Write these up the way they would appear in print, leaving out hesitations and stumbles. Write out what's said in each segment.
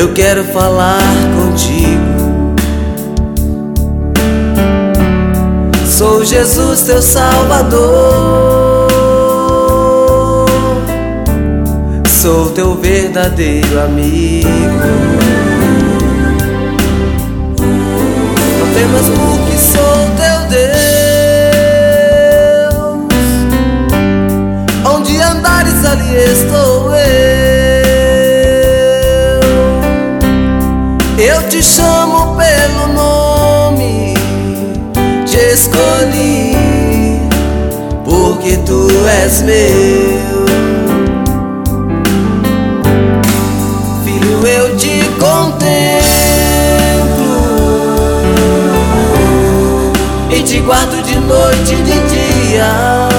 eu quero falar contigo. Sou Jesus, teu Salvador, sou teu verdadeiro amigo. Não temas, porque sou teu Deus, onde andares ali estou eu te chamo pelo nome, te escolhi, porque tu és meu. Filho, eu te contemplo e te guardo de noite e de dia.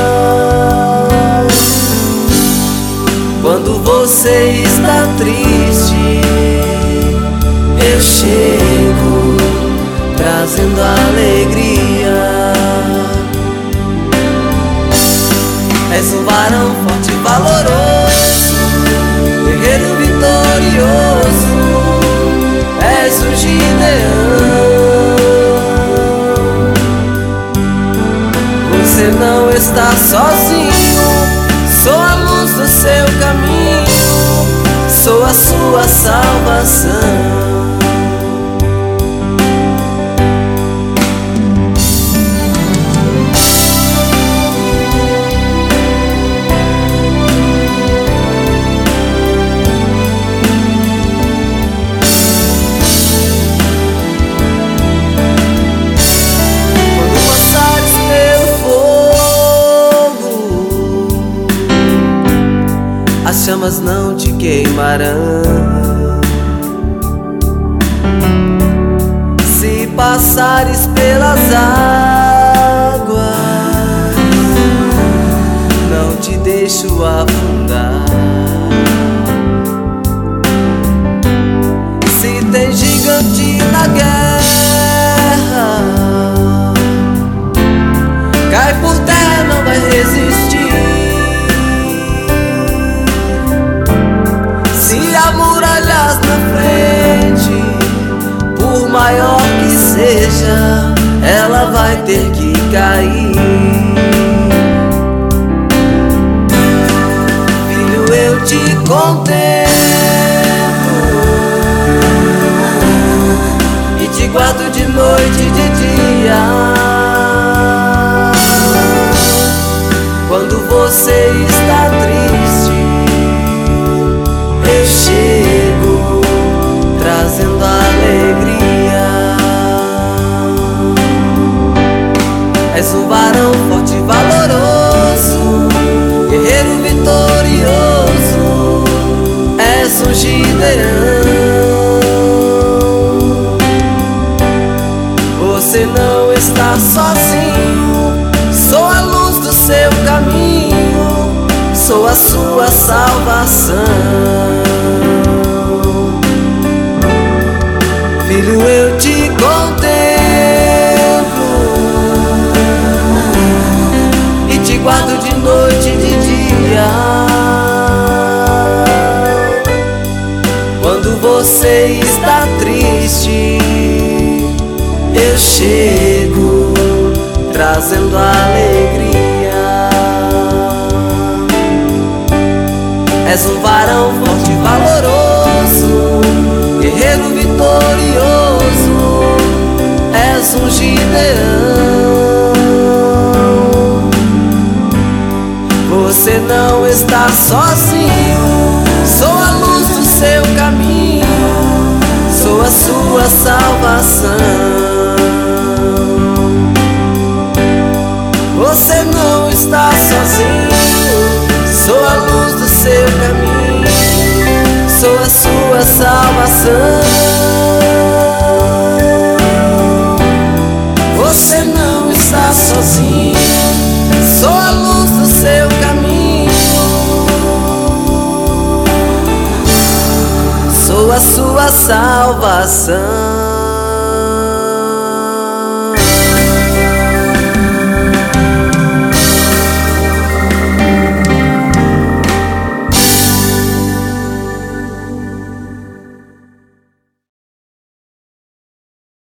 Quando você está triste, eu chego trazendo alegria. És um varão forte e valoroso, guerreiro vitorioso, és um Gideão. Você não está sozinho, sou a luz do seu caminho, sou a sua salvação. As chamas não te queimarão. Se passares pelas águas, não te deixo afundar. Se tem gigante na guerra, cai por terra, não vai resistir. Se há muralhas na frente, por maior que seja, ela vai ter que cair. Filho, eu te contemplo e te guardo de noite e de dia. Quando você está triste, eu chego trazendo alegria. És um varão forte e valoroso, guerreiro vitorioso, és um Gideão. Você não está sozinho, sou a luz do seu caminho, sou a sua salvação. Filho, eu te contemplo e te guardo de noite e de dia. Quando você está triste, eu chego trazendo alegria. És um varão forte e valoroso, guerreiro vitorioso, és um Gideão. Você não está sozinho, sou a luz do seu caminho, sou a sua salvação. Você não está sozinho, sou a luz do seu caminho, sou a sua salvação. Você não está sozinho, sou a luz do seu caminho, sou a sua salvação.